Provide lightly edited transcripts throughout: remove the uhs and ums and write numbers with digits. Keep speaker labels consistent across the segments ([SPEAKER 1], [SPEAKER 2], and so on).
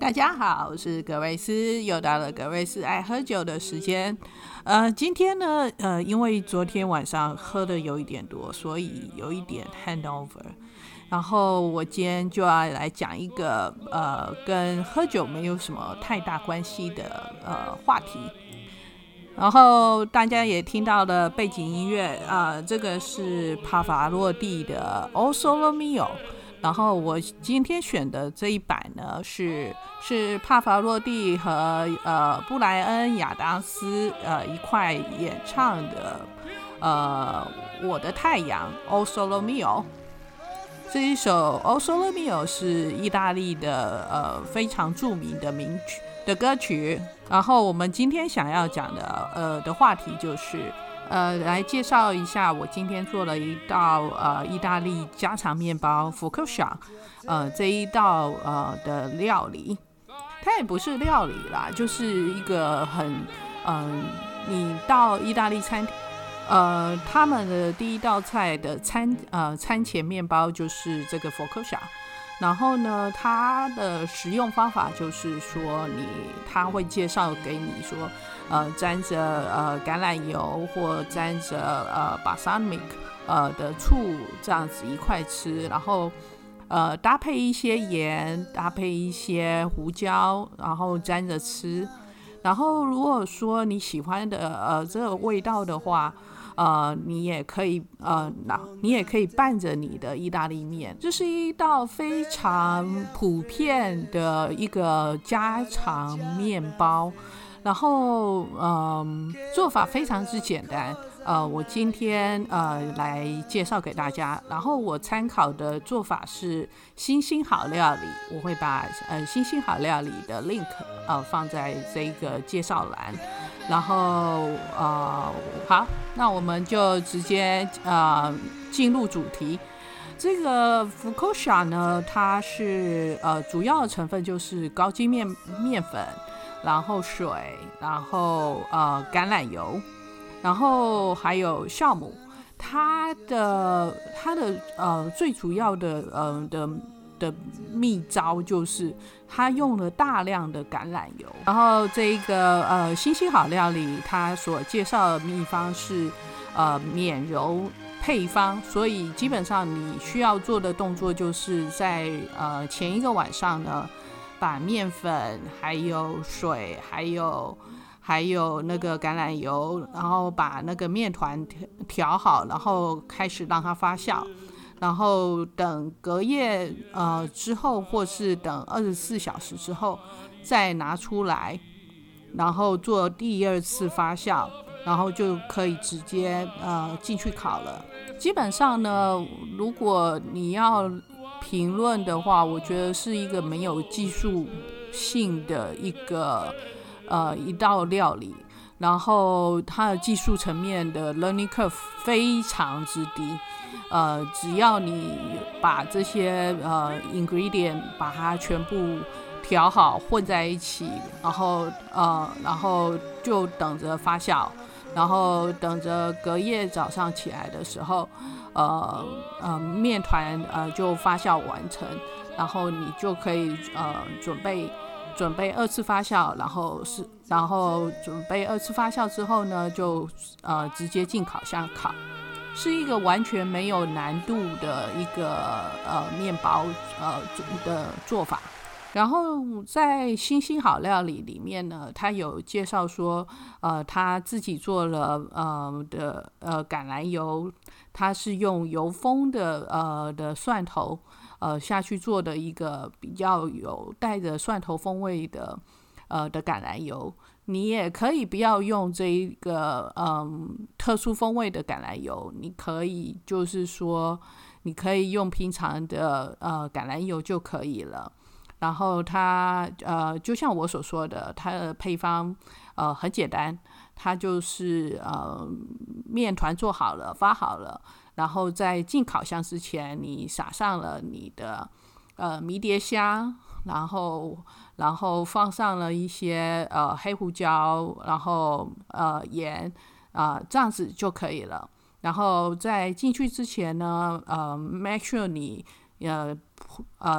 [SPEAKER 1] 大家好，我是格瑞斯，又到了格瑞斯爱喝酒的时间。今天呢，因为昨天晚上喝的有一点多，所以有一点 hangover。然后我今天就要来讲一个跟喝酒没有什么太大关系的话题。然后大家也听到了背景音乐，这个是帕瓦罗蒂的《O Sole Mio》。然后我今天选的这一版呢，是帕瓦罗蒂和布莱恩亚当斯一块演唱的我的太阳 O Sole Mio。这一首 O Sole Mio 是意大利的非常著名的名曲的歌曲。然后我们今天想要讲的话题就是来介绍一下我今天做了一道意大利家常面包 focaccia 这一道的料理。它也不是料理啦，就是一个很你到意大利餐厅他们的第一道菜的餐前面包就是这个 focaccia。然后呢，它的食用方法就是说他会介绍给你说沾着橄榄油或沾着balsamic 的醋这样子一块吃，然后搭配一些盐，搭配一些胡椒，然后沾着吃。然后如果说你喜欢的这个味道的话，你也可以拌着你的意大利面。这是一道非常普遍的一个家常面包，然后做法非常之简单。我今天来介绍给大家。然后我参考的做法是星星好料理，我会把星星好料理的 link 放在这个介绍栏。然后好，那我们就直接进入主题。这个 focaccia 呢，它是主要的成分就是高筋面粉，然后水，然后橄榄油，然后还有酵母。它的最主要的秘招就是它用了大量的橄榄油。然后这个星星好料理它所介绍的秘方是免揉配方，所以基本上你需要做的动作就是在前一个晚上呢，把面粉还有水还有那个橄榄油，然后把那个面团调好，然后开始让它发酵。然后等隔夜之后，或是等24小时之后再拿出来，然后做第二次发酵，然后就可以直接进去烤了。基本上呢，如果你要评论的话，我觉得是一个没有技术性的一道料理。然后它的技术层面的 learning curve 非常之低。只要你把这些ingredient 把它全部调好混在一起，然后就等着发酵，然后等着隔夜早上起来的时候面团就发酵完成，然后你就可以准备二次发酵，然后准备二次发酵之后呢，就直接进烤箱烤。是一个完全没有难度的一个面包的做法。然后在星星好料理里面呢，他有介绍说他自己做了橄榄油，他是用油封的蒜头下去做的一个比较有带着蒜头风味的橄榄油。你也可以不要用这一个特殊风味的橄榄油，你可以就是说你可以用平常的橄榄油就可以了。然后它就像我所说的，它的配方很简单，它就是面团做好了发好了，然后在进烤箱之前你撒上了你的迷迭香，然后放上了一些黑胡椒，然后盐这样子就可以了。然后在进去之前呢make sure 你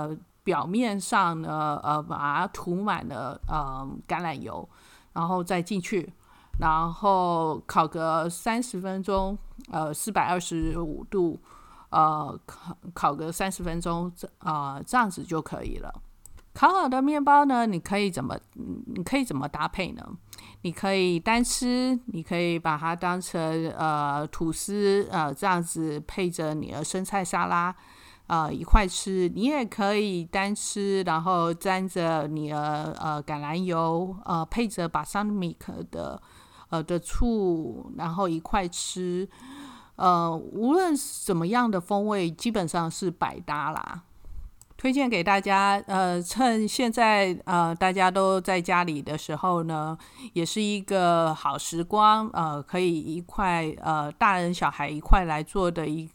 [SPEAKER 1] 表面上呢，把它涂满了橄榄油，然后再进去，然后烤个30分钟，425度，烤个30分钟，这样子就可以了。烤好的面包呢，你可以怎么搭配呢？你可以单吃，你可以把它当成吐司，这样子配着你的生菜沙拉，一块吃。你也可以单吃，然后沾着你的橄榄油，配着 balsamic 的醋，然后一块吃。无论什么样的风味，基本上是百搭啦。推荐给大家，趁现在大家都在家里的时候呢，也是一个好时光，可以一块大人小孩一块来做的一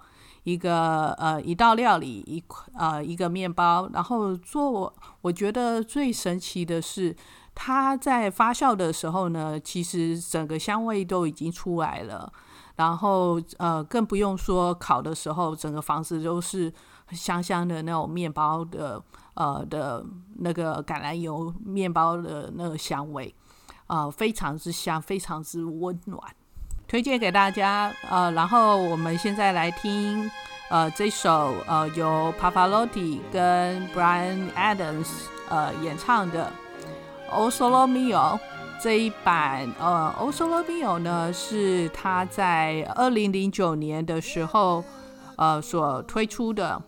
[SPEAKER 1] 道料理，一个面包，然后做。我觉得最神奇的是，它在发酵的时候呢，其实整个香味都已经出来了，然后更不用说烤的时候，整个房子都是香香的那种面包的那个橄榄油面包的那个香味，非常之香，非常之温暖，推荐给大家。然后我们现在来听这首由 Pavarotti 跟 Bryan Adams 演唱的 O Sole Mio。这一版O Sole Mio 呢，是他在2009年的时候所推出的。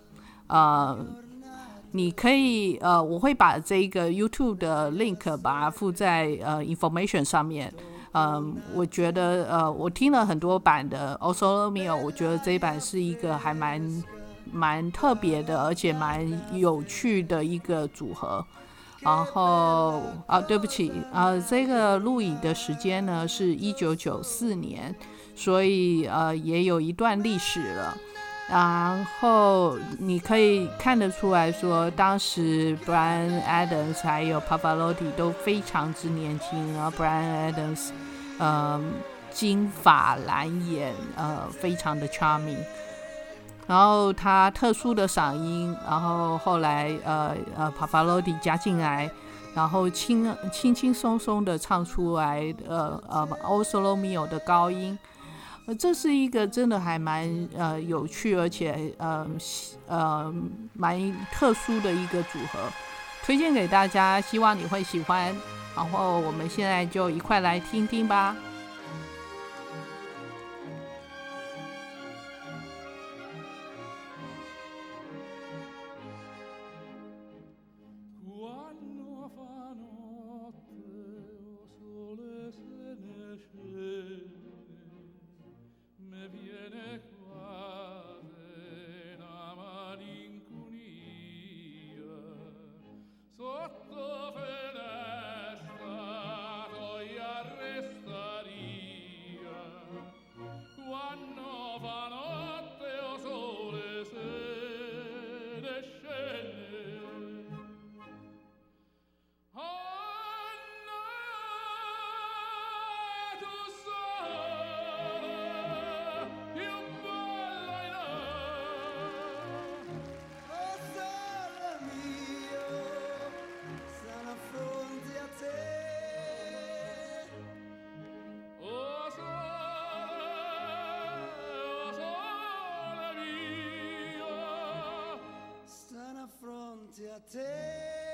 [SPEAKER 1] 你可以我会把这个 YouTube 的 link 把它附在information 上面。我觉得我听了很多版的 O Sole Mio， 我觉得这一版是一个还蛮特别的，而且蛮有趣的一个组合。然后对不起，这个录影的时间呢是1994年，所以也有一段历史了。然后你可以看得出来说，当时 Bryan Adams 还有 Pavarotti 都非常之年轻，然后 Bryan Adams 金发蓝眼，非常的 charming。然后他特殊的嗓音，然后后来Pavarotti 加进来，然后轻轻松松的唱出来O Sole Mio 的高音。这是一个真的还蛮有趣，而且蛮特殊的一个组合，推荐给大家，希望你会喜欢。然后我们现在就一块来听听吧。
[SPEAKER 2] a te